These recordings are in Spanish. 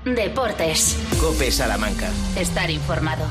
Deportes. COPE Salamanca. Estar informado.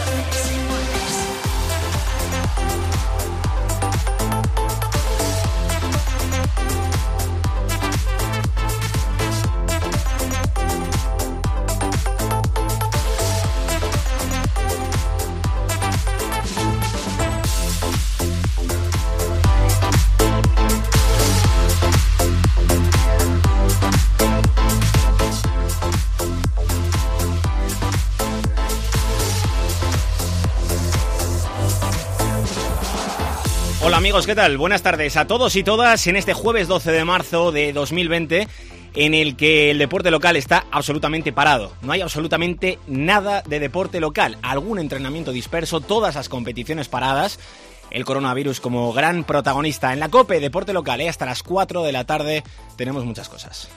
Hola amigos, ¿qué tal? Buenas tardes a todos y todas en este jueves 12 de marzo de 2020 en el que el deporte local está absolutamente parado. No hay absolutamente nada de deporte local, algún entrenamiento disperso, todas las competiciones paradas. El coronavirus como gran protagonista en la COPE, deporte local, hasta las 4 de la tarde tenemos muchas cosas.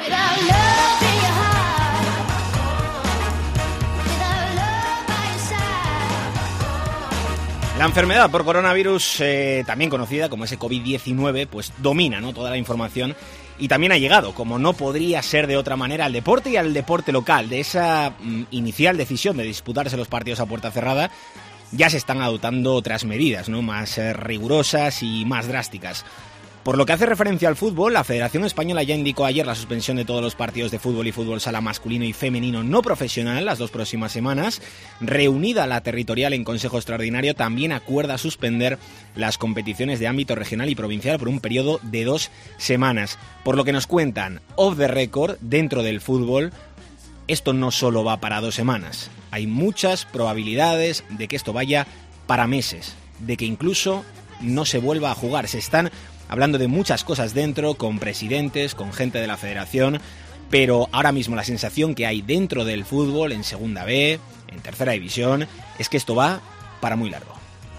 La enfermedad por coronavirus, también conocida como ese COVID-19, pues domina, ¿no?, toda la información y también ha llegado, como no podría ser de otra manera, al deporte y al deporte local. De esa inicial decisión de disputarse los partidos a puerta cerrada, ya se están adoptando otras medidas, ¿no?, más rigurosas y más drásticas. Por lo que hace referencia al fútbol, la Federación Española ya indicó ayer la suspensión de todos los partidos de fútbol y fútbol sala masculino y femenino no profesional las 2 próximas semanas. Reunida la territorial en Consejo Extraordinario, también acuerda suspender las competiciones de ámbito regional y provincial por un periodo de 2 semanas. Por lo que nos cuentan, off the record, dentro del fútbol, esto no solo va para 2 semanas. Hay muchas probabilidades de que esto vaya para meses, de que incluso no se vuelva a jugar. Se están hablando de muchas cosas dentro, con presidentes, con gente de la federación, pero ahora mismo la sensación que hay dentro del fútbol, en Segunda B, en Tercera División, es que esto va para muy largo.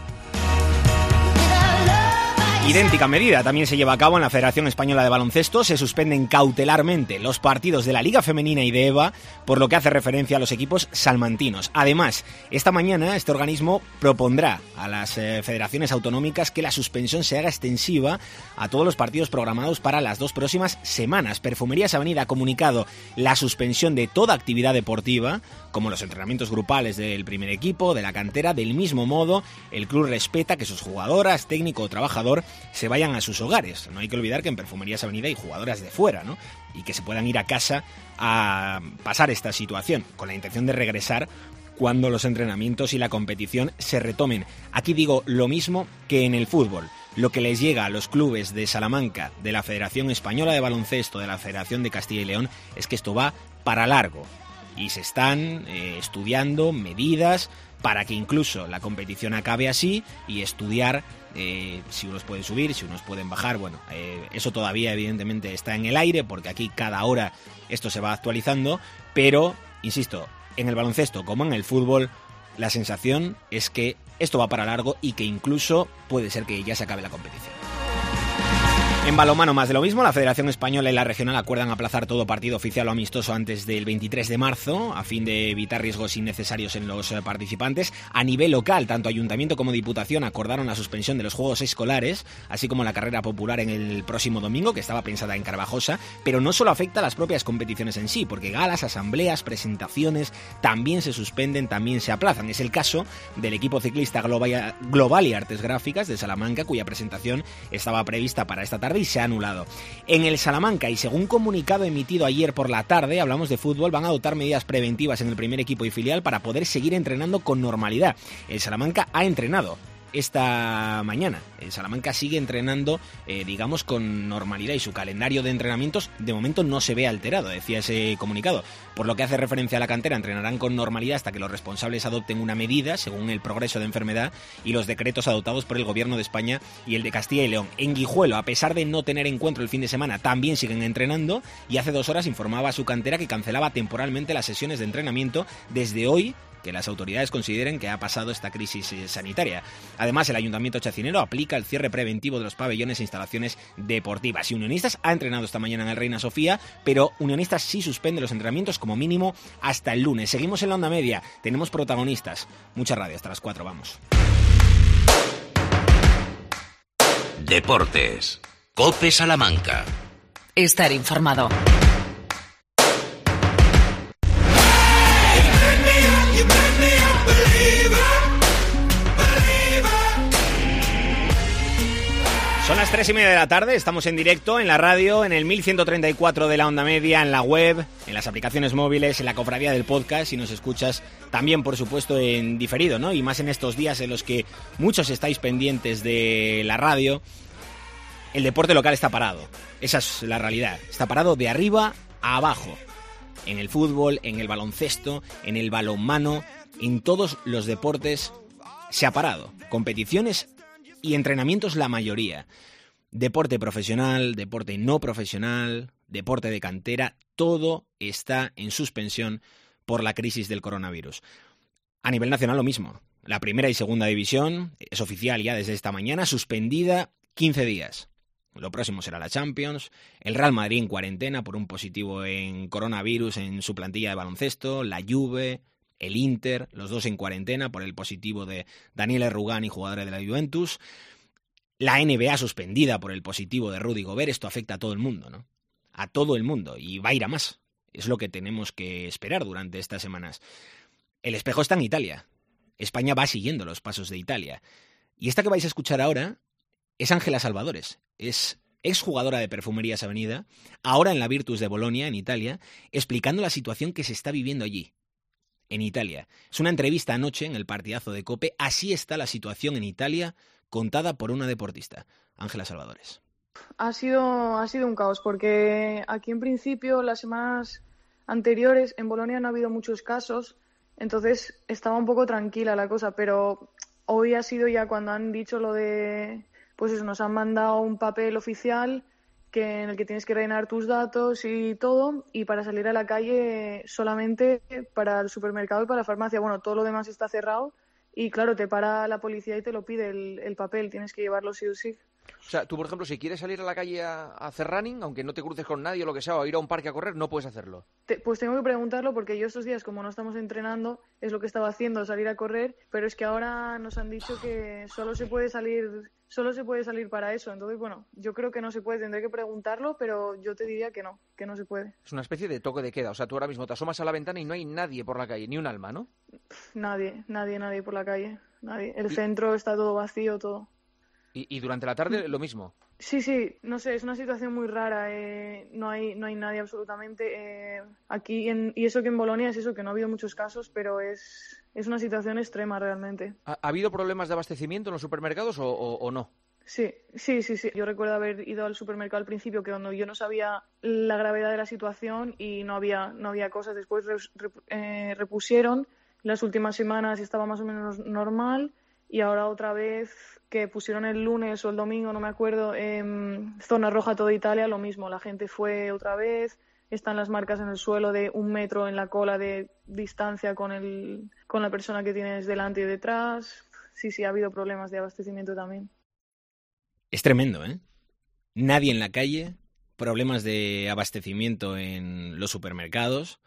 Idéntica medida también se lleva a cabo en la Federación Española de Baloncesto. Se suspenden cautelarmente los partidos de la Liga Femenina y de EVA, por lo que hace referencia a los equipos salmantinos. Además, esta mañana este organismo propondrá a las federaciones autonómicas que la suspensión se haga extensiva a todos los partidos programados para las 2 próximas semanas. Perfumerías Avenida ha comunicado la suspensión de toda actividad deportiva, como los entrenamientos grupales del primer equipo, de la cantera. Del mismo modo, el club respeta que sus jugadoras, técnico o trabajador se vayan a sus hogares. No hay que olvidar que en Perfumerías Avenida hay jugadoras de fuera, ¿no?, y que se puedan ir a casa a pasar esta situación, con la intención de regresar cuando los entrenamientos y la competición se retomen. Aquí digo lo mismo que en el fútbol. Lo que les llega a los clubes de Salamanca, de la Federación Española de Baloncesto, de la Federación de Castilla y León, es que esto va para largo. Y se están estudiando medidas para que incluso la competición acabe así y estudiar si unos pueden subir, si unos pueden bajar. Bueno, eso todavía evidentemente está en el aire porque aquí cada hora esto se va actualizando, pero, insisto, en el baloncesto como en el fútbol, la sensación es que esto va para largo y que incluso puede ser que ya se acabe la competición. En balonmano más de lo mismo, la Federación Española y la Regional acuerdan aplazar todo partido oficial o amistoso antes del 23 de marzo, a fin de evitar riesgos innecesarios en los participantes. A nivel local, tanto Ayuntamiento como Diputación acordaron la suspensión de los Juegos Escolares, así como la carrera popular en el próximo domingo, que estaba pensada en Carvajosa, pero no solo afecta a las propias competiciones en sí, porque galas, asambleas, presentaciones también se suspenden, también se aplazan. Es el caso del equipo ciclista Global y Artes Gráficas de Salamanca, cuya presentación estaba prevista para esta tarde y se ha anulado. En el Salamanca, y según comunicado emitido ayer por la tarde, hablamos de fútbol, van a adoptar medidas preventivas en el primer equipo y filial para poder seguir entrenando con normalidad. El Salamanca ha entrenado esta mañana. El Salamanca sigue entrenando, digamos, con normalidad y su calendario de entrenamientos de momento no se ve alterado, decía ese comunicado. Por lo que hace referencia a la cantera, entrenarán con normalidad hasta que los responsables adopten una medida según el progreso de enfermedad y los decretos adoptados por el Gobierno de España y el de Castilla y León. En Guijuelo, a pesar de no tener encuentro el fin de semana, también siguen entrenando y hace 2 horas informaba a su cantera que cancelaba temporalmente las sesiones de entrenamiento desde hoy, que las autoridades consideren que ha pasado esta crisis sanitaria. Además, el Ayuntamiento chacinero aplica el cierre preventivo de los pabellones e instalaciones deportivas. Y Unionistas ha entrenado esta mañana en el Reina Sofía, pero Unionistas sí suspende los entrenamientos como mínimo hasta el lunes. Seguimos en la onda media, tenemos protagonistas. Mucha radio, hasta las 4, vamos. Deportes. COPE Salamanca. Estar informado. 3:30 de la tarde, estamos en directo en la radio, en el 1134 de la onda media, en la web, en las aplicaciones móviles, en la cofradía del podcast, si nos escuchas también, por supuesto, en diferido, ¿no? Y más en estos días en los que muchos estáis pendientes de la radio, el deporte local está parado. Esa es la realidad. Está parado de arriba a abajo. En el fútbol, en el baloncesto, en el balonmano, en todos los deportes se ha parado. Competiciones y entrenamientos la mayoría. Deporte profesional, deporte no profesional, deporte de cantera, todo está en suspensión por la crisis del coronavirus. A nivel nacional lo mismo. La primera y segunda división es oficial ya desde esta mañana, suspendida 15 días. Lo próximo será la Champions, el Real Madrid en cuarentena por un positivo en coronavirus en su plantilla de baloncesto, la Juve, el Inter, los dos en cuarentena por el positivo de Daniele Rugani, jugador de la Juventus. La NBA suspendida por el positivo de Rudy Gobert. Esto afecta a todo el mundo, ¿no? A todo el mundo. Y va a ir a más. Es lo que tenemos que esperar durante estas semanas. El espejo está en Italia. España va siguiendo los pasos de Italia. Y esta que vais a escuchar ahora es Ángela Salvadores. Es exjugadora de Perfumerías Avenida, ahora en la Virtus de Bolonia, en Italia, explicando la situación que se está viviendo allí, en Italia. Es una entrevista anoche en el partidazo de COPE. Así está la situación en Italia, contada por una deportista, Ángela Salvadores. Ha sido un caos, porque aquí en principio, las semanas anteriores, en Bolonia no ha habido muchos casos, entonces estaba un poco tranquila la cosa, pero hoy ha sido ya cuando han dicho lo de, pues eso, nos han mandado un papel oficial en el que tienes que rellenar tus datos y todo, y para salir a la calle solamente para el supermercado y para la farmacia. Bueno, todo lo demás está cerrado. Y claro, te para la policía y te lo pide el papel, tienes que llevarlo sí o sí. O sea, tú, por ejemplo, si quieres salir a la calle a hacer running, aunque no te cruces con nadie o lo que sea, o ir a un parque a correr, no puedes hacerlo. Pues tengo que preguntarlo, porque yo estos días, como no estamos entrenando, es lo que estaba haciendo, salir a correr, pero es que ahora nos han dicho que solo se puede salir para eso. Entonces, bueno, yo creo que no se puede, tendré que preguntarlo, pero yo te diría que no se puede. Es una especie de toque de queda. O sea, tú ahora mismo te asomas a la ventana y no hay nadie por la calle, ni un alma, ¿no? Nadie por la calle, nadie. El centro está todo vacío, todo. ¿Y durante la tarde lo mismo? Sí, no sé, es una situación muy rara, no hay nadie absolutamente aquí, y eso que en Bolonia es eso, que no ha habido muchos casos, pero es una situación extrema realmente. ¿Ha habido problemas de abastecimiento en los supermercados o no? Sí. Yo recuerdo haber ido al supermercado al principio, que cuando yo no sabía la gravedad de la situación y no había cosas. Después repusieron, las últimas semanas estaba más o menos normal, y ahora otra vez que pusieron el lunes o el domingo, no me acuerdo, zona roja toda Italia, lo mismo. La gente fue otra vez, están las marcas en el suelo de 1 metro en la cola de distancia con la persona que tienes delante y detrás. Sí, ha habido problemas de abastecimiento también. Es tremendo, ¿eh? Nadie en la calle, problemas de abastecimiento en los supermercados.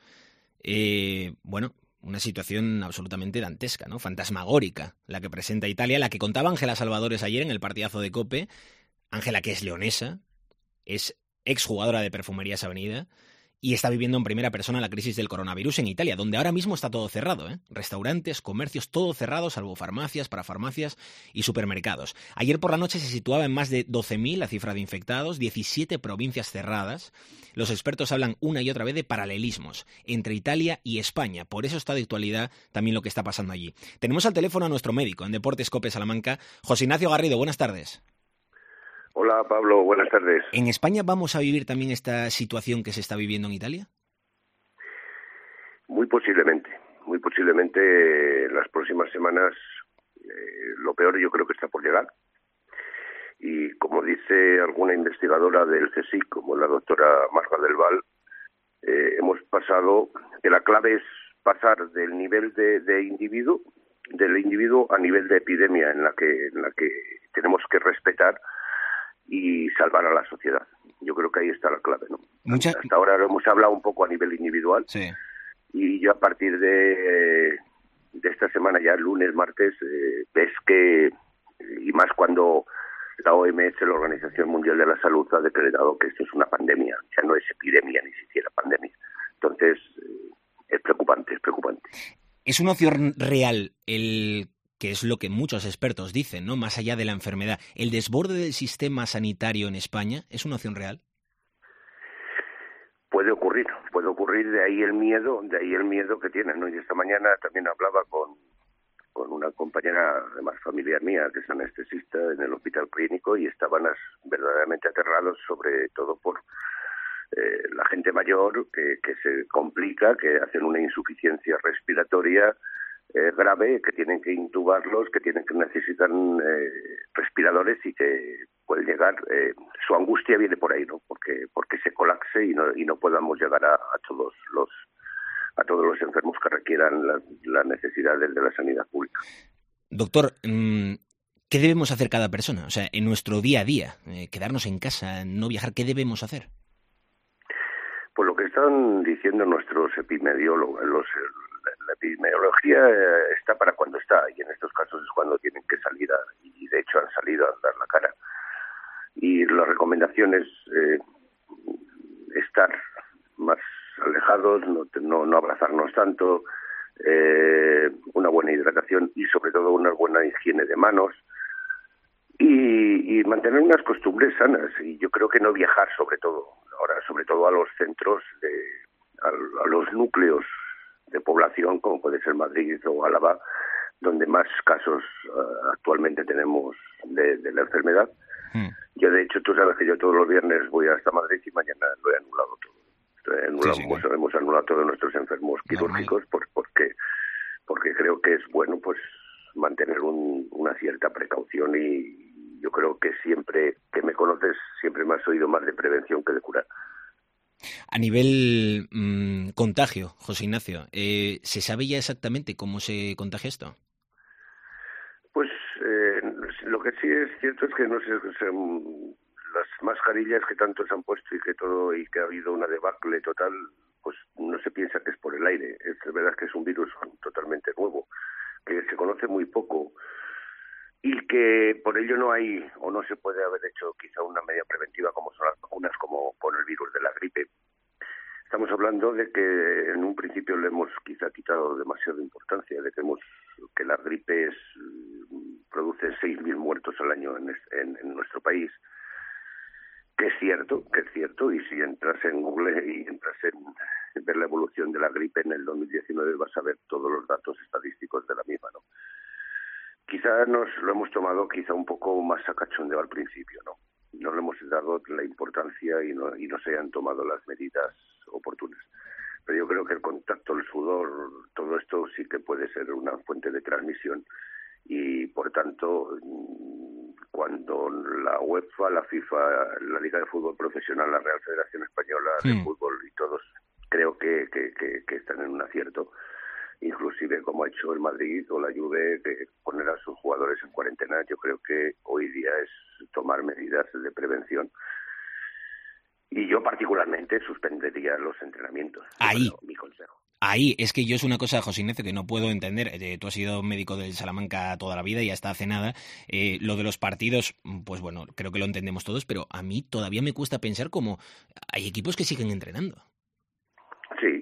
Bueno, una situación absolutamente dantesca, ¿no? Fantasmagórica, la que presenta Italia, la que contaba Ángela Salvadores ayer en el partidazo de COPE. Ángela, que es leonesa, es exjugadora de Perfumerías Avenida y está viviendo en primera persona la crisis del coronavirus en Italia, donde ahora mismo está todo cerrado, ¿eh? Restaurantes, comercios, todo cerrado, salvo farmacias, parafarmacias y supermercados. Ayer por la noche se situaba en más de 12.000 la cifra de infectados, 17 provincias cerradas. Los expertos hablan una y otra vez de paralelismos entre Italia y España. Por eso está de actualidad también lo que está pasando allí. Tenemos al teléfono a nuestro médico en Deportes COPE Salamanca, José Ignacio Garrido. Buenas tardes. Hola, Pablo. Buenas tardes. ¿En España vamos a vivir también esta situación que se está viviendo en Italia? Muy posiblemente. Las próximas semanas lo peor yo creo que está por llegar. Y como dice alguna investigadora del CSIC, como la doctora Marga del Val, hemos pasado, que la clave es pasar del nivel del individuo a nivel de epidemia en la que tenemos que respetar y salvar a la sociedad. Yo creo que ahí está la clave, ¿no? Hasta ahora lo hemos hablado un poco a nivel individual, sí. Y yo a partir de esta semana, ya lunes, martes, ves que, y más cuando la OMS, la Organización Mundial de la Salud, ha decretado que esto es una pandemia, ya no es epidemia, ni siquiera pandemia. Entonces, es preocupante. ¿Es una opción real el que es lo que muchos expertos dicen, ¿no? Más allá de la enfermedad, ¿el desborde del sistema sanitario en España es una opción real? Puede ocurrir, de ahí el miedo que tienen, ¿no? Y esta mañana también hablaba con una compañera, además familiar mía, que es anestesista en el hospital clínico, y estaban verdaderamente aterrados, sobre todo por la gente mayor que se complica, que hacen una insuficiencia respiratoria grave, que tienen que intubarlos, que necesitan respiradores y que puede llegar, su angustia viene por ahí, ¿no? Porque se colapse y no podamos llegar a todos los enfermos que requieran las necesidades de la sanidad pública. Doctor, ¿qué debemos hacer cada persona? O sea, en nuestro día a día, quedarnos en casa, no viajar, ¿qué debemos hacer? Pues lo que están diciendo nuestros epidemiólogos, la epidemiología está para cuando está, y en estos casos es cuando tienen que salir, y de hecho han salido a dar la cara. Y la recomendación es estar más alejados, no abrazarnos tanto, una buena hidratación y sobre todo una buena higiene de manos y mantener unas costumbres sanas. Y yo creo que no viajar sobre todo a los centros, a los núcleos de población como puede ser Madrid o Álava, donde más casos actualmente tenemos de la enfermedad. Yo, de hecho, tú sabes que yo todos los viernes voy hasta Madrid y mañana lo he anulado todo. Hemos anulado todos nuestros enfermos quirúrgicos porque creo que es bueno pues mantener una cierta precaución, y yo creo que siempre que me conoces siempre me has oído más de prevención que de curar. A nivel contagio, José Ignacio, ¿se sabe ya exactamente cómo se contagia esto? Pues lo que sí es cierto es que no sé, las mascarillas que tanto se han puesto y que ha habido una debacle total, pues no se piensa que es por el aire. Es verdad que es un virus totalmente nuevo, que se conoce muy poco y que por ello no hay o no se puede haber hecho quizá una medida preventiva como son las vacunas, como con el virus de la gripe. Estamos hablando de que en un principio le hemos quizá quitado demasiada importancia, de que la gripe produce 6.000 muertos al año en nuestro país, que es cierto, y si entras en Google y entras en ver la evolución de la gripe en el 2019 vas a ver todos los datos estadísticos de la misma, ¿no? Quizá nos lo hemos tomado quizá un poco más a cachondeo al principio, ¿no? No le hemos dado la importancia y no se han tomado las medidas oportunas. Pero yo creo que el contacto, el sudor, todo esto sí que puede ser una fuente de transmisión y, por tanto, cuando la UEFA, la FIFA, la Liga de Fútbol Profesional, la Real Federación Española de Fútbol y todos creo que están en un acierto, inclusive como ha hecho el Madrid o la Juve, que poner a sus jugadores en cuarentena, yo creo que hoy día es tomar medidas de prevención. Y yo particularmente suspendería los entrenamientos. Ahí. Mi consejo. Ahí, es que yo es una cosa, José Ignacio, que no puedo entender. Tú has sido médico del Salamanca toda la vida y hasta hace nada. Lo de los partidos, pues bueno, creo que lo entendemos todos, pero a mí todavía me cuesta pensar cómo hay equipos que siguen entrenando. Sí.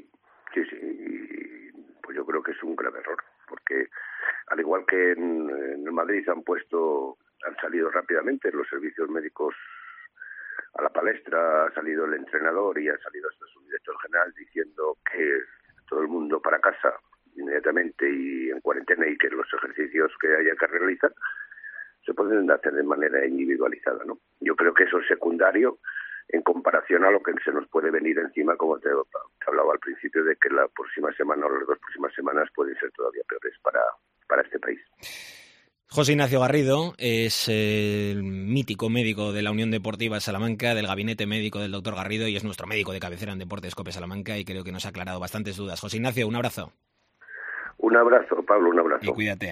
Y pues yo creo que es un grave error, porque al igual que en el Madrid han salido rápidamente los servicios médicos a la palestra, ha salido el entrenador y ha salido hasta su director general diciendo que todo el mundo para casa inmediatamente y en cuarentena, y que los ejercicios que haya que realizar se pueden hacer de manera individualizada, ¿no? Yo creo que eso es secundario en comparación a lo que se nos puede venir encima, como te hablaba al principio, de que la próxima semana o las 2 próximas semanas pueden ser todavía peores para este país. José Ignacio Garrido es el mítico médico de la Unión Deportiva Salamanca, del gabinete médico del doctor Garrido, y es nuestro médico de cabecera en Deportes COPE Salamanca, y creo que nos ha aclarado bastantes dudas. José Ignacio, un abrazo. Un abrazo, Pablo, un abrazo. Y cuídate.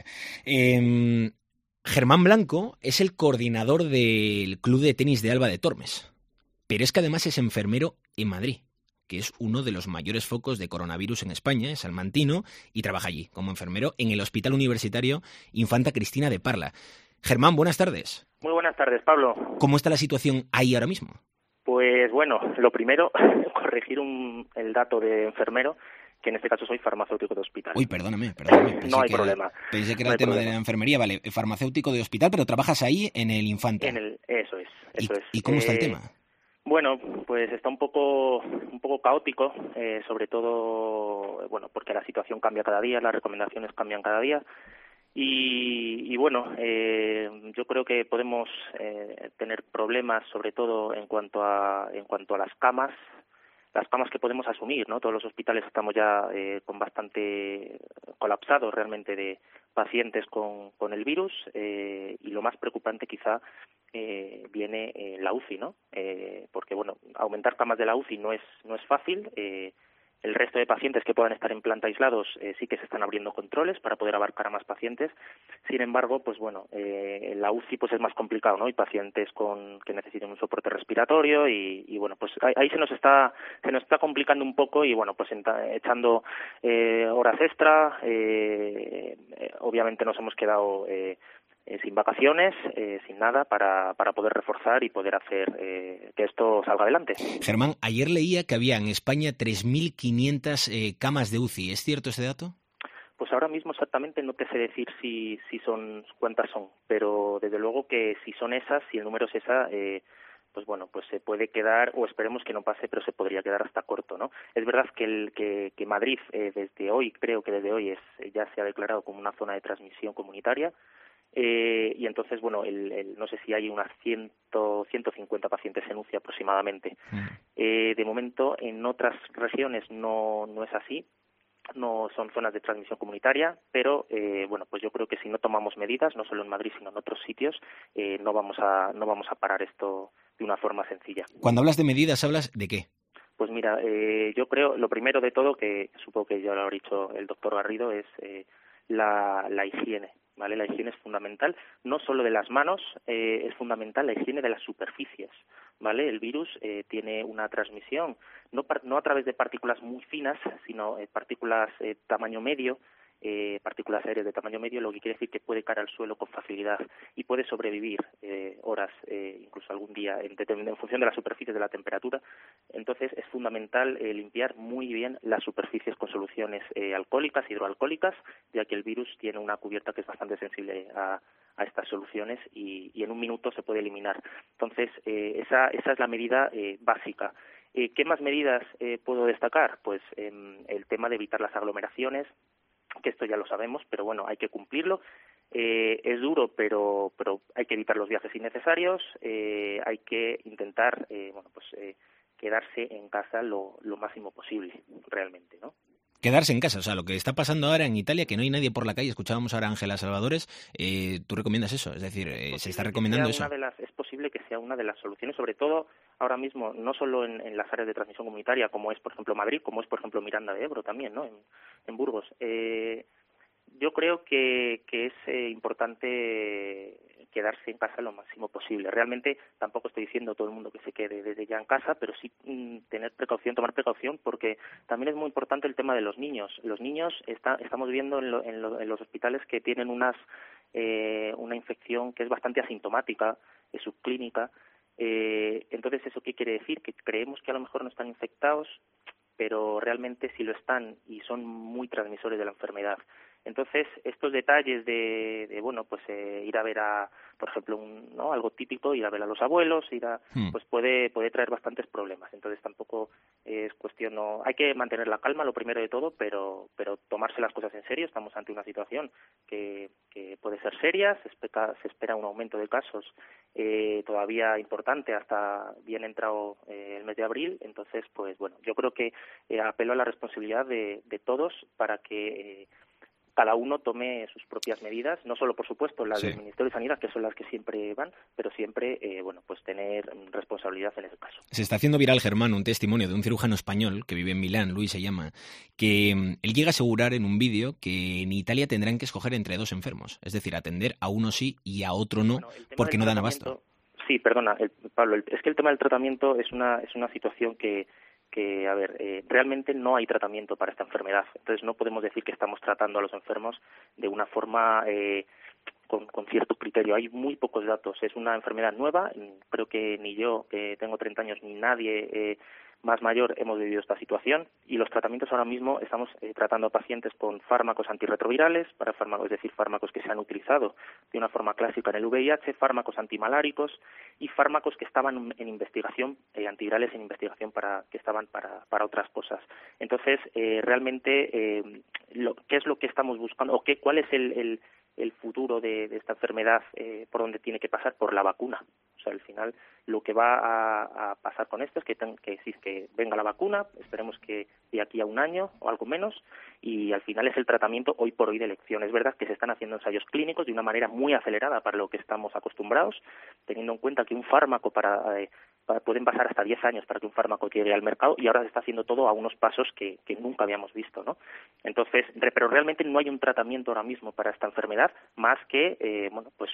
Germán Blanco es el coordinador del Club de Tenis de Alba de Tormes, pero es que además es enfermero en Madrid, que es uno de los mayores focos de coronavirus en España, es salmantino, y trabaja allí como enfermero en el Hospital Universitario Infanta Cristina de Parla. Germán, buenas tardes. Muy buenas tardes, Pablo. ¿Cómo está la situación ahí ahora mismo? Pues bueno, lo primero, corregir el dato de enfermero, que en este caso soy farmacéutico de hospital. Uy, perdóname. No hay problema. Pensé que era No el tema problema. de la enfermería, vale, farmacéutico de hospital, pero trabajas ahí en el Infanta. Eso es. ¿Y cómo está el tema? Bueno, pues está un poco caótico, sobre todo, bueno, porque la situación cambia cada día, las recomendaciones cambian cada día. Y bueno, yo creo que podemos tener problemas, sobre todo en cuanto a las camas que podemos asumir, ¿no? Todos los hospitales estamos ya con bastante colapsados realmente de pacientes con el virus, y lo más preocupante quizá viene la UCI, ¿no? Porque bueno, aumentar camas de la UCI no es fácil. El resto de pacientes que puedan estar en planta aislados sí que se están abriendo controles para poder abarcar a más pacientes. Sin embargo, pues bueno, la UCI pues es más complicado, ¿no? Hay pacientes que necesitan un soporte respiratorio y bueno, pues ahí se nos está complicando un poco y bueno, pues echando horas extra. Obviamente nos hemos quedado sin vacaciones, sin nada, para poder reforzar y poder hacer que esto salga adelante. Germán, ayer leía que había en España 3.500 camas de UCI. ¿Es cierto ese dato? Pues ahora mismo exactamente no te sé decir si son cuántas son, pero desde luego que si son esas, si el número es esa, pues bueno, pues se puede quedar, o esperemos que no pase, pero se podría quedar hasta corto, ¿no? Es verdad que Madrid desde hoy, creo que desde hoy ya se ha declarado como una zona de transmisión comunitaria. Y entonces, bueno, no sé si hay unas 150 pacientes en UCI aproximadamente. De momento, en otras regiones no es así, no son zonas de transmisión comunitaria, pero bueno, pues yo creo que si no tomamos medidas, no solo en Madrid, sino en otros sitios, no vamos a parar esto de una forma sencilla. Cuando hablas de medidas, ¿hablas de qué? Pues mira, yo creo, lo primero de todo, que supongo que ya lo ha dicho el doctor Garrido, es la higiene. ¿Vale? La higiene es fundamental, no solo de las manos, es fundamental la higiene de las superficies, ¿vale? El virus tiene una transmisión no a través de partículas muy finas, sino partículas tamaño medio, partículas aéreas de tamaño medio, lo que quiere decir que puede caer al suelo con facilidad y puede sobrevivir horas, incluso algún día, en función de las superficies, de la temperatura. Entonces es fundamental limpiar muy bien las superficies con soluciones alcohólicas, hidroalcohólicas, ya que el virus tiene una cubierta que es bastante sensible a estas soluciones y en un minuto se puede eliminar. Entonces esa es la medida básica. ¿Qué más medidas puedo destacar? Pues el tema de evitar las aglomeraciones, que esto ya lo sabemos, pero bueno, hay que cumplirlo. Es duro, pero hay que evitar los viajes innecesarios, hay que intentar quedarse en casa lo máximo posible, realmente, ¿no? Quedarse en casa, o sea, lo que está pasando ahora en Italia, que no hay nadie por la calle, escuchábamos ahora a Ángela Salvadores, ¿tú recomiendas eso? Es decir, ¿se está recomendando eso? Es posible que sea una de las soluciones, sobre todo ahora mismo, no solo en las áreas de transmisión comunitaria, como es, por ejemplo, Madrid, como es, por ejemplo, Miranda de Ebro también, ¿no? En Burgos. Yo creo que es importante quedarse en casa lo máximo posible. Realmente tampoco estoy diciendo a todo el mundo que se quede desde ya en casa, pero sí tomar precaución, porque también es muy importante el tema de los niños. Los niños estamos viendo en los hospitales que tienen una infección que es bastante asintomática, es subclínica. Entonces, ¿eso qué quiere decir? Que creemos que a lo mejor no están infectados, pero realmente sí lo están y son muy transmisores de la enfermedad. Entonces, estos detalles de ir a ver por ejemplo, algo típico, ir a ver a los abuelos, pues puede traer bastantes problemas. Entonces, tampoco es cuestión, hay que mantener la calma, lo primero de todo, pero tomarse las cosas en serio. Estamos ante una situación que puede ser seria, se espera un aumento de casos todavía importante hasta bien entrado el mes de abril. Entonces, pues bueno, yo creo que apelo a la responsabilidad de todos para que cada uno tome sus propias medidas, no solo, por supuesto, las del Ministerio de Sanidad, que son las que siempre van, pero siempre, pues tener responsabilidad en ese caso. Se está haciendo viral, Germán, un testimonio de un cirujano español que vive en Milán, Luis se llama, que él llega a asegurar en un vídeo que en Italia tendrán que escoger entre dos enfermos, es decir, atender a uno sí y a otro no, porque no dan abasto. Sí, perdona, Pablo, es que el tema del tratamiento es una situación que realmente no hay tratamiento para esta enfermedad. Entonces no podemos decir que estamos tratando a los enfermos de una forma con cierto criterio. Hay muy pocos datos. Es una enfermedad nueva. Creo que ni yo, que tengo 30 años, ni nadie más mayor hemos vivido esta situación, y los tratamientos ahora mismo estamos tratando a pacientes con fármacos antirretrovirales, es decir, fármacos que se han utilizado de una forma clásica en el VIH, fármacos antimaláricos y fármacos que estaban en investigación, antivirales en investigación que estaban para otras cosas. Entonces, realmente, ¿qué es lo que estamos buscando? ¿O cuál es el futuro de esta enfermedad? ¿Por dónde tiene que pasar? Por la vacuna. O sea, al final, lo que va a pasar con esto es que venga la vacuna, esperemos que de aquí a un año o algo menos, y al final es el tratamiento hoy por hoy de elección. Es verdad que se están haciendo ensayos clínicos de una manera muy acelerada para lo que estamos acostumbrados, teniendo en cuenta que un fármaco pueden pasar hasta 10 años para que un fármaco llegue al mercado, y ahora se está haciendo todo a unos pasos que nunca habíamos visto, ¿no? Entonces, pero realmente no hay un tratamiento ahora mismo para esta enfermedad más que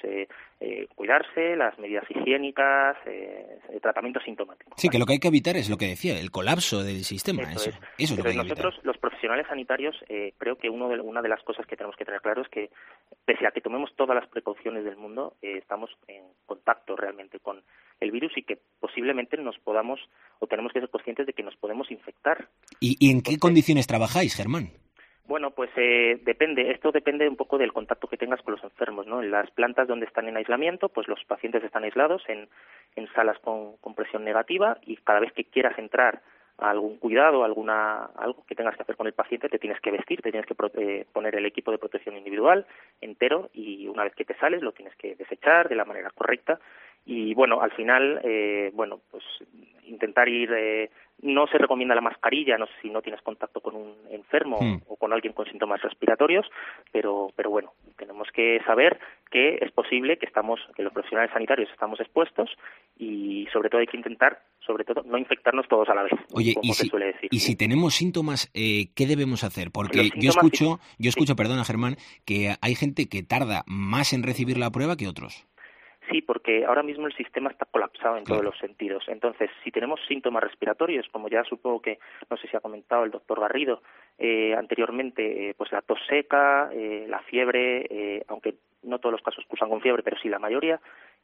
cuidarse, las medidas higiénicas, tratamiento sintomático. Sí, que lo que hay que evitar es lo que decía, el colapso del sistema. Eso es lo que hay que nosotros, evitar. los profesionales sanitarios, creo que una de las cosas que tenemos que tener claro es que, pese a que tomemos todas las precauciones del mundo, estamos en contacto realmente con el virus, y que posiblemente tenemos que ser conscientes de que nos podemos infectar. ¿Y en qué condiciones trabajáis, Germán? Bueno, pues depende. Esto depende un poco del contacto que tengas con los enfermos, ¿no? En las plantas donde están en aislamiento, pues los pacientes están aislados en salas con presión negativa, y cada vez que quieras entrar a algún cuidado, algo que tengas que hacer con el paciente, te tienes que vestir, te tienes que poner el equipo de protección individual entero, y una vez que te sales lo tienes que desechar de la manera correcta. Y bueno, al final, pues intentar ir, no se recomienda la mascarilla, no sé si no tienes contacto con un enfermo o con alguien con síntomas respiratorios, pero bueno, tenemos que saber que es posible que los profesionales sanitarios estamos expuestos, y sobre todo hay que intentar, no infectarnos todos a la vez. Oye, como se suele decir. y si tenemos síntomas, ¿qué debemos hacer? Porque yo escucho, perdona, Germán, que hay gente que tarda más en recibir la prueba que otros. Sí, porque ahora mismo el sistema está colapsado en todos los sentidos. Entonces, si tenemos síntomas respiratorios, como ya supongo que, no sé si ha comentado el doctor Garrido anteriormente, pues la tos seca, la fiebre, aunque no todos los casos cursan con fiebre, pero sí la mayoría,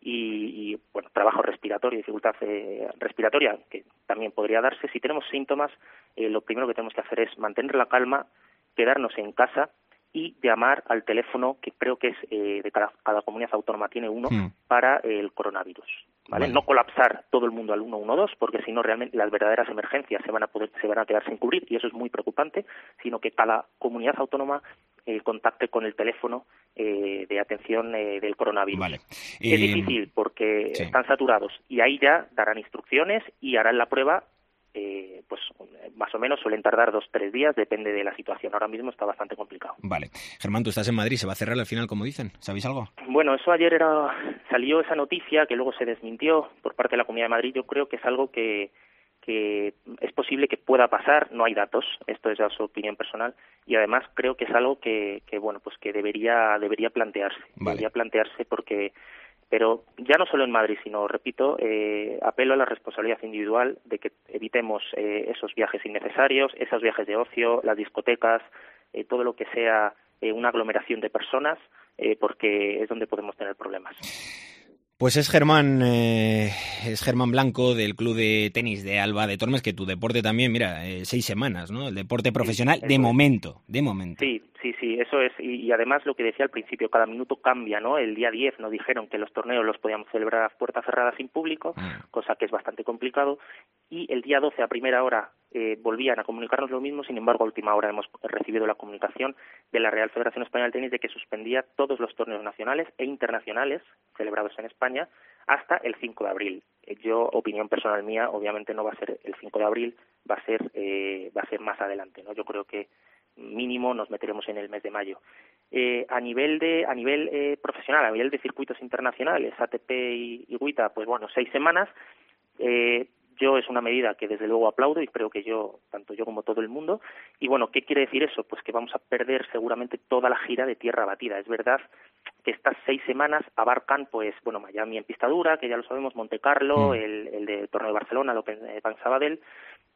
y bueno, trabajo respiratorio, dificultad respiratoria, que también podría darse. Si tenemos síntomas, lo primero que tenemos que hacer es mantener la calma, quedarnos en casa y llamar al teléfono que creo que es de cada comunidad autónoma tiene uno para el coronavirus, ¿vale? No colapsar todo el mundo al 112, porque si no realmente las verdaderas emergencias se van a quedar sin cubrir, y eso es muy preocupante, sino que cada comunidad autónoma contacte con el teléfono de atención del coronavirus. Vale. Es difícil porque están saturados, y ahí ya darán instrucciones y harán la prueba. Pues más o menos suelen tardar 2-3 días, depende de la situación. Ahora mismo está bastante complicado. Vale. Germán, tú estás en Madrid, ¿se va a cerrar al final, como dicen? ¿Sabéis algo? Bueno, eso ayer salió esa noticia que luego se desmintió por parte de la Comunidad de Madrid. Yo creo que es algo que es posible que pueda pasar, no hay datos, esto es ya su opinión personal, y además creo que es algo que bueno, pues que debería plantearse. Vale. Debería plantearse pero ya no solo en Madrid, sino, repito, apelo a la responsabilidad individual de que evitemos esos viajes innecesarios, esos viajes de ocio, las discotecas, todo lo que sea una aglomeración de personas, porque es donde podemos tener problemas. Pues es Germán Blanco, del Club de Tenis de Alba de Tormes, que tu deporte también, mira, 6 semanas, ¿no? El deporte profesional, de momento. Sí, eso es. Y además lo que decía al principio, cada minuto cambia, ¿no? El día 10 nos dijeron que los torneos los podíamos celebrar a puerta cerrada sin público, cosa que es bastante complicado, y el día 12 a primera hora volvían a comunicarnos lo mismo. Sin embargo, a última hora hemos recibido la comunicación de la Real Federación Española de Tenis de que suspendía todos los torneos nacionales e internacionales celebrados en España hasta el 5 de abril. Yo, opinión personal mía, obviamente no va a ser el 5 de abril, va a ser más adelante, ¿no? Yo creo que mínimo nos meteremos en el mes de mayo. A nivel profesional, a nivel de circuitos internacionales, ATP y WTA, pues bueno, 6 semanas. Yo es una medida que desde luego aplaudo, y creo que tanto yo como todo el mundo. Y bueno, ¿qué quiere decir eso? Pues que vamos a perder seguramente toda la gira de tierra batida. Es verdad que estas 6 semanas abarcan, pues bueno, Miami en pista dura, que ya lo sabemos, Monte Carlo, el de Torneo de Barcelona, el Open Bank Sabadell,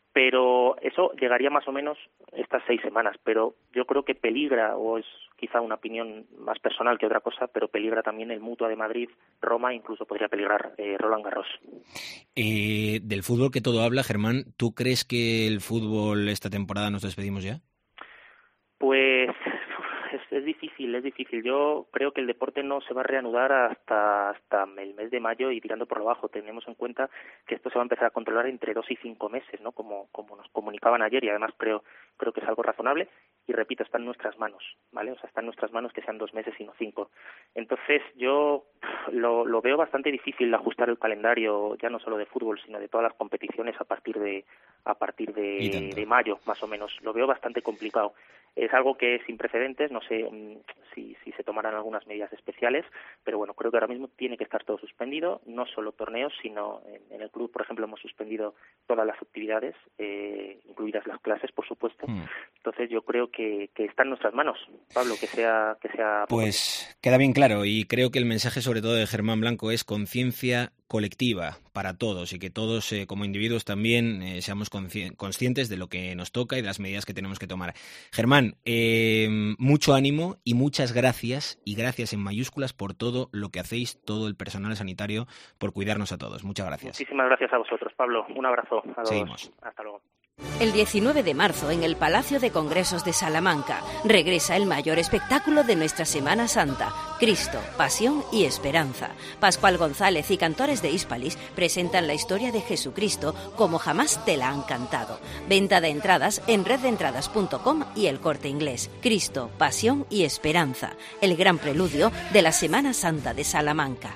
Pero eso llegaría más o menos estas 6 semanas, pero yo creo que peligra, o es quizá una opinión más personal que otra cosa, pero peligra también el Mutua de Madrid, Roma, incluso podría peligrar Roland Garros. Del fútbol que todo habla, Germán, ¿tú crees que el fútbol esta temporada nos despedimos ya? Pues es difícil. Yo creo que el deporte no se va a reanudar hasta el mes de mayo y tirando por lo bajo. Tenemos en cuenta que esto se va a empezar a controlar entre 2 y 5 meses, ¿no? Como nos comunicaban ayer, y además creo que es algo razonable. Y repito, está en nuestras manos, ¿vale? O sea, está en nuestras manos que sean 2 meses y no 5. Entonces yo lo veo bastante difícil ajustar el calendario, ya no solo de fútbol, sino de todas las competiciones a partir de mayo, más o menos. Lo veo bastante complicado. Es algo que es sin precedentes, no sé si se tomarán algunas medidas especiales, pero bueno, creo que ahora mismo tiene que estar todo suspendido, no solo torneos, sino en el club, por ejemplo, hemos suspendido todas las actividades, incluidas las clases, por supuesto. Entonces yo creo que está en nuestras manos, Pablo, que sea. Pues queda bien claro, y creo que el mensaje sobre todo de Germán Blanco es conciencia colectiva para todos, y que todos como individuos también seamos conscientes de lo que nos toca y de las medidas que tenemos que tomar. Germán, mucho ánimo y muchas gracias, y gracias en mayúsculas por todo lo que hacéis, todo el personal sanitario, por cuidarnos a todos. Muchas gracias. Muchísimas gracias a vosotros, Pablo. Un abrazo a todos. Seguimos. Hasta luego. El 19 de marzo, en el Palacio de Congresos de Salamanca, regresa el mayor espectáculo de nuestra Semana Santa, Cristo, Pasión y Esperanza. Pascual González y cantores de Hispalis presentan la historia de Jesucristo como jamás te la han cantado. Venta de entradas en redentradas.com y El Corte Inglés. Cristo, Pasión y Esperanza, el gran preludio de la Semana Santa de Salamanca.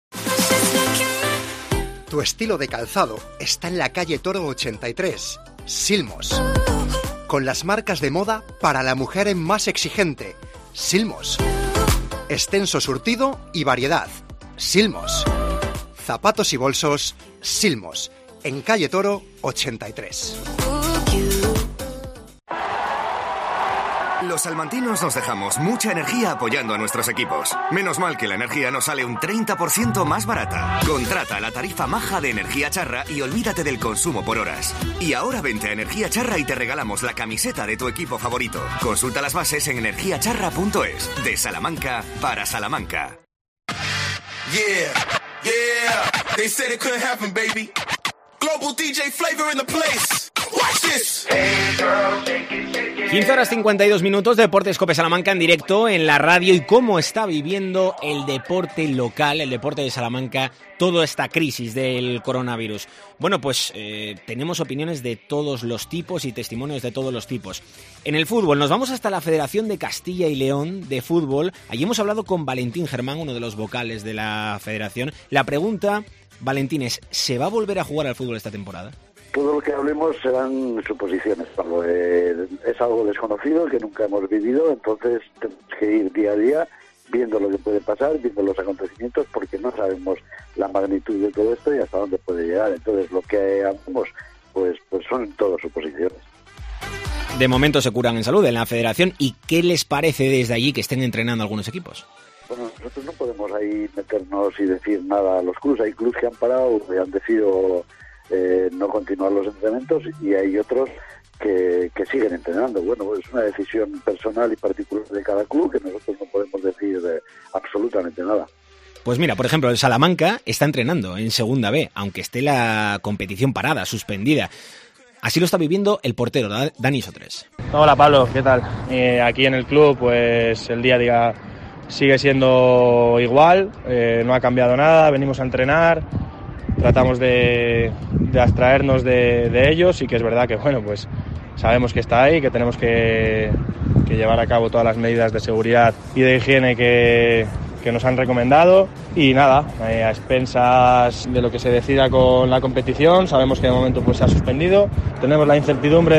Tu estilo de calzado está en la calle Toro 83, Silmos. Con las marcas de moda para la mujer más exigente, Silmos. Extenso surtido y variedad, Silmos. Zapatos y bolsos, Silmos. En calle Toro 83. Los salmantinos nos dejamos mucha energía apoyando a nuestros equipos. Menos mal que la energía nos sale un 30% más barata. Contrata la tarifa maja de Energía Charra y olvídate del consumo por horas. Y ahora vente a Energía Charra y te regalamos la camiseta de tu equipo favorito. Consulta las bases en energiacharra.es. De Salamanca para Salamanca. Yeah, they said it couldn't happen, baby. Global DJ Flavor in the place. Watch this. 15 horas 52 minutos, Deportes Cope Salamanca en directo en la radio. ¿Y cómo está viviendo el deporte local, el deporte de Salamanca, toda esta crisis del coronavirus? Bueno, pues tenemos opiniones de todos los tipos y testimonios de todos los tipos. En el fútbol nos vamos hasta la Federación de Castilla y León de Fútbol. Allí hemos hablado con Valentín Germán, uno de los vocales de la federación. La pregunta, Valentín, es: ¿se va a volver a jugar al fútbol esta temporada? Todo lo que hablemos serán suposiciones, Pablo. Es algo desconocido que nunca hemos vivido, entonces tenemos que ir día a día viendo lo que puede pasar, viendo los acontecimientos, porque no sabemos la magnitud de todo esto y hasta dónde puede llegar. Entonces lo que hagamos pues son todo suposiciones. De momento se curan en salud en la federación. ¿Y qué les parece desde allí que estén entrenando algunos equipos? Bueno, nosotros no podemos ahí meternos y decir nada a los clubes. Hay clubes que han parado y han decidido no continuar los entrenamientos, y hay otros que siguen entrenando. Bueno, es una decisión personal y particular de cada club que nosotros no podemos decir absolutamente nada. Pues mira, por ejemplo, el Salamanca está entrenando en Segunda B, aunque esté la competición parada, suspendida. Así lo está viviendo el portero, Dani Sotres. Hola Pablo, ¿qué tal? Aquí en el club, pues el día a día sigue siendo igual, no ha cambiado nada, venimos a entrenar, tratamos de abstraernos de ellos, y que es verdad que, bueno, pues sabemos que está ahí, que tenemos que llevar a cabo todas las medidas de seguridad y de higiene que nos han recomendado, y nada, a expensas de lo que se decida con la competición. Sabemos que de momento pues se ha suspendido, tenemos la incertidumbre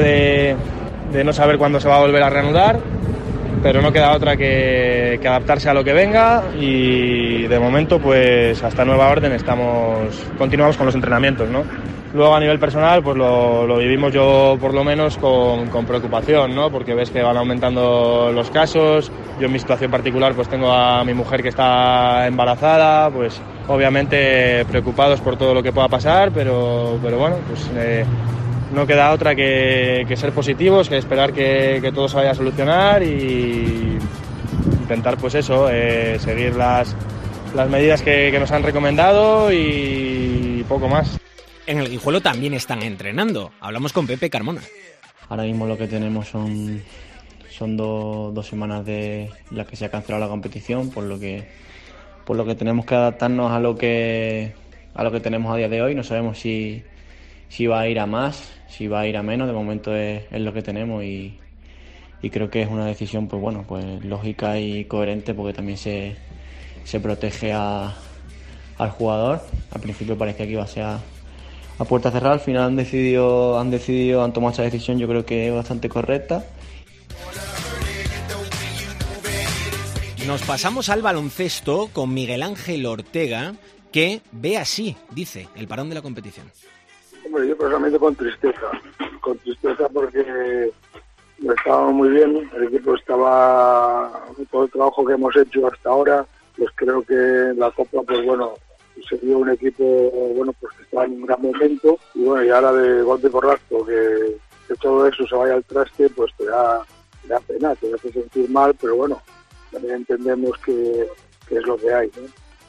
de no saber cuándo se va a volver a reanudar, pero no queda otra que adaptarse a lo que venga, y de momento pues hasta nueva orden continuamos con los entrenamientos, ¿no? Luego a nivel personal pues lo vivimos, yo por lo menos con preocupación, ¿no? Porque ves que van aumentando los casos. Yo en mi situación particular pues tengo a mi mujer que está embarazada, pues obviamente preocupados por todo lo que pueda pasar, pero bueno, pues no queda otra que ser positivos, que esperar que todo se vaya a solucionar y intentar pues eso, seguir las medidas que nos han recomendado y poco más. En el Guijuelo también están entrenando. Hablamos con Pepe Carmona. Ahora mismo lo que tenemos son 2 semanas de las que se ha cancelado la competición, por lo que tenemos que adaptarnos a lo que tenemos a día de hoy. No sabemos si va a ir a más, si va a ir a menos. De momento es lo que tenemos y creo que es una decisión pues lógica y coherente, porque también se protege al jugador. Al principio parecía que iba a ser a puerta cerrada, al final han tomado esa decisión, yo creo que es bastante correcta. Nos pasamos al baloncesto con Miguel Ángel Ortega, que ve así, dice, el parón de la competición. Hombre, yo personalmente con tristeza porque estábamos muy bien, el equipo estaba, todo el trabajo que hemos hecho hasta ahora, pues creo que la Copa, pues bueno, se vio un equipo, bueno, pues que estaba en un gran momento, y bueno, y ahora de golpe porrazo que todo eso se vaya al traste, pues te da pena, te hace sentir mal, pero bueno, también entendemos que es lo que hay, ¿no?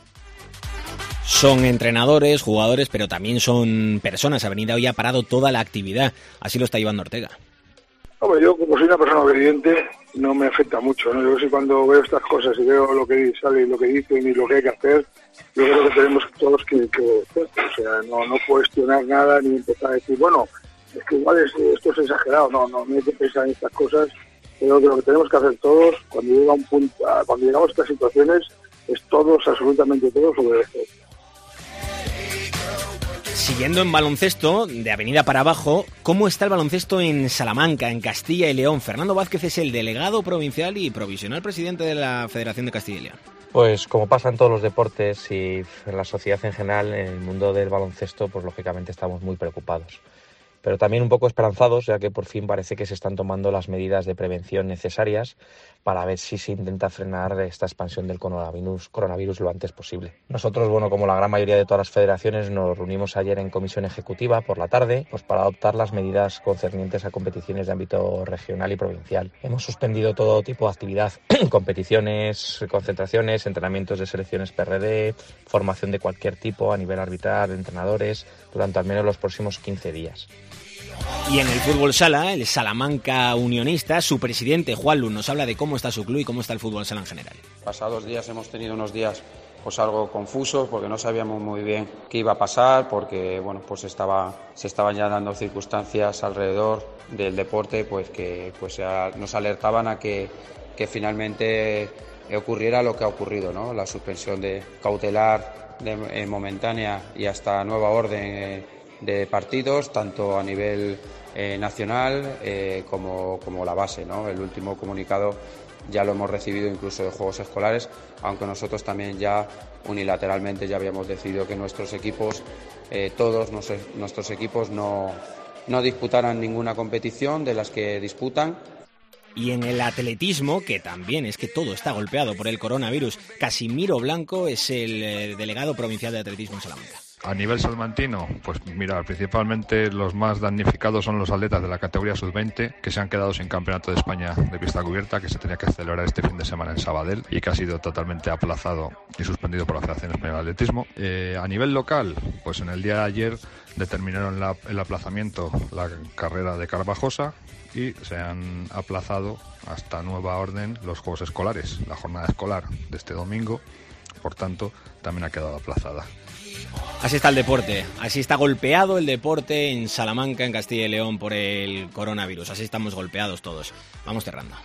Son entrenadores, jugadores, pero también son personas. Avenida Hoy ha parado toda la actividad. Así lo está llevando Ortega. Hombre, yo como soy una persona obediente, no me afecta mucho, ¿no? Yo sí, cuando veo estas cosas y veo lo que sale y lo que dicen y lo que hay que hacer, yo creo que tenemos todos que o sea, no cuestionar nada ni empezar a decir, bueno, es que igual esto es exagerado, no hay que pensar en estas cosas. Creo que lo que tenemos que hacer todos, cuando llegamos a estas situaciones, es todos, absolutamente todos, obedecer. Siguiendo en baloncesto, de avenida para abajo, ¿cómo está el baloncesto en Salamanca, en Castilla y León? Fernando Vázquez es el delegado provincial y provisional presidente de la Federación de Castilla y León. Pues como pasa en todos los deportes y en la sociedad en general, en el mundo del baloncesto, pues lógicamente estamos muy preocupados. Pero también un poco esperanzados, ya que por fin parece que se están tomando las medidas de prevención necesarias para ver si se intenta frenar esta expansión del coronavirus lo antes posible. Nosotros, bueno, como la gran mayoría de todas las federaciones, nos reunimos ayer en comisión ejecutiva por la tarde, pues para adoptar las medidas concernientes a competiciones de ámbito regional y provincial. Hemos suspendido todo tipo de actividad, competiciones, concentraciones, entrenamientos de selecciones PRD, formación de cualquier tipo a nivel arbitral, de entrenadores, durante al menos los próximos 15 días. Y en el fútbol sala, el Salamanca Unionista, su presidente Juan Luz nos habla de cómo está su club y cómo está el fútbol sala en general. Pasados días hemos tenido unos días pues algo confusos porque no sabíamos muy bien qué iba a pasar, porque bueno, pues se estaban ya dando circunstancias alrededor del deporte pues que pues nos alertaban a que finalmente ocurriera lo que ha ocurrido, ¿no? La suspensión de cautelar momentánea y hasta nueva orden de partidos, tanto a nivel nacional como la base, ¿no? El último comunicado ya lo hemos recibido incluso de Juegos Escolares, aunque nosotros también ya unilateralmente ya habíamos decidido que nuestros equipos, todos nuestros equipos no disputaran ninguna competición de las que disputan. Y en el atletismo, que también es que todo está golpeado por el coronavirus, Casimiro Blanco es el delegado provincial de atletismo en Salamanca. A nivel salmantino, pues mira, principalmente los más damnificados son los atletas de la categoría sub-20 que se han quedado sin campeonato de España de pista cubierta, que se tenía que celebrar este fin de semana en Sabadell y que ha sido totalmente aplazado y suspendido por la Federación Española de Atletismo. A nivel local, pues en el día de ayer determinaron el aplazamiento la carrera de Carvajosa y se han aplazado hasta nueva orden los Juegos Escolares. La jornada escolar de este domingo, por tanto, también ha quedado aplazada. Así está el deporte, así está golpeado el deporte en Salamanca, en Castilla y León, por el coronavirus. Así estamos golpeados todos. Vamos cerrando.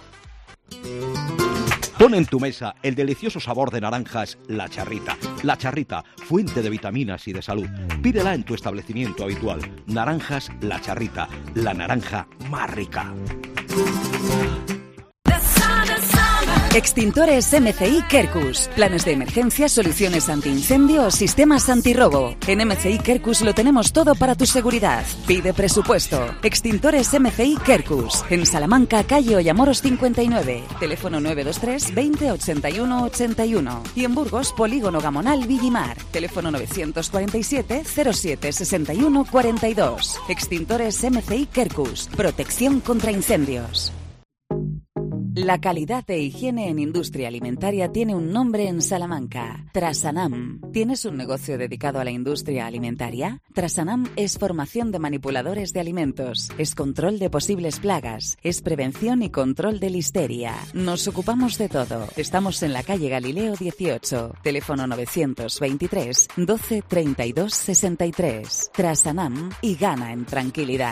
Pon en tu mesa el delicioso sabor de naranjas La Charrita. La Charrita, fuente de vitaminas y de salud. Pídela en tu establecimiento habitual. Naranjas La Charrita, la naranja más rica. Extintores MCI Quercus. Planes de emergencia, soluciones antiincendio o sistemas antirrobo. En MCI Quercus lo tenemos todo para tu seguridad. Pide presupuesto. Extintores MCI Quercus. En Salamanca, calle Ollamoros 59. Teléfono 923 20 81 81. Y en Burgos, Polígono Gamonal Villimar. Teléfono 947 07 61 42. Extintores MCI Quercus. Protección contra incendios. La calidad de higiene en industria alimentaria tiene un nombre en Salamanca: Trasanam. ¿Tienes un negocio dedicado a la industria alimentaria? Trasanam es formación de manipuladores de alimentos, es control de posibles plagas, es prevención y control de listeria. Nos ocupamos de todo. Estamos en la calle Galileo 18, teléfono 923 12 32 63. Trasanam, y gana en tranquilidad.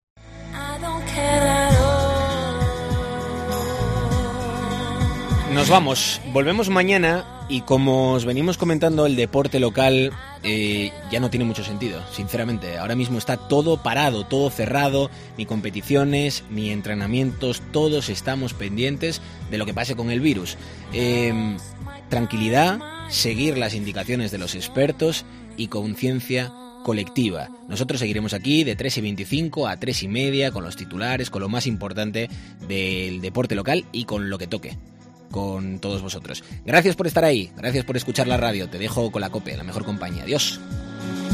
Nos vamos, volvemos mañana y como os venimos comentando, el deporte local ya no tiene mucho sentido, sinceramente. Ahora mismo está todo parado, todo cerrado, ni competiciones, ni entrenamientos, todos estamos pendientes de lo que pase con el virus. Tranquilidad, seguir las indicaciones de los expertos y conciencia colectiva. Nosotros seguiremos aquí de 3:25 a 3:30 con los titulares, con lo más importante del deporte local y con lo que toque, con todos vosotros. Gracias por estar ahí, gracias por escuchar la radio. Te dejo con la COPE, la mejor compañía. Adiós.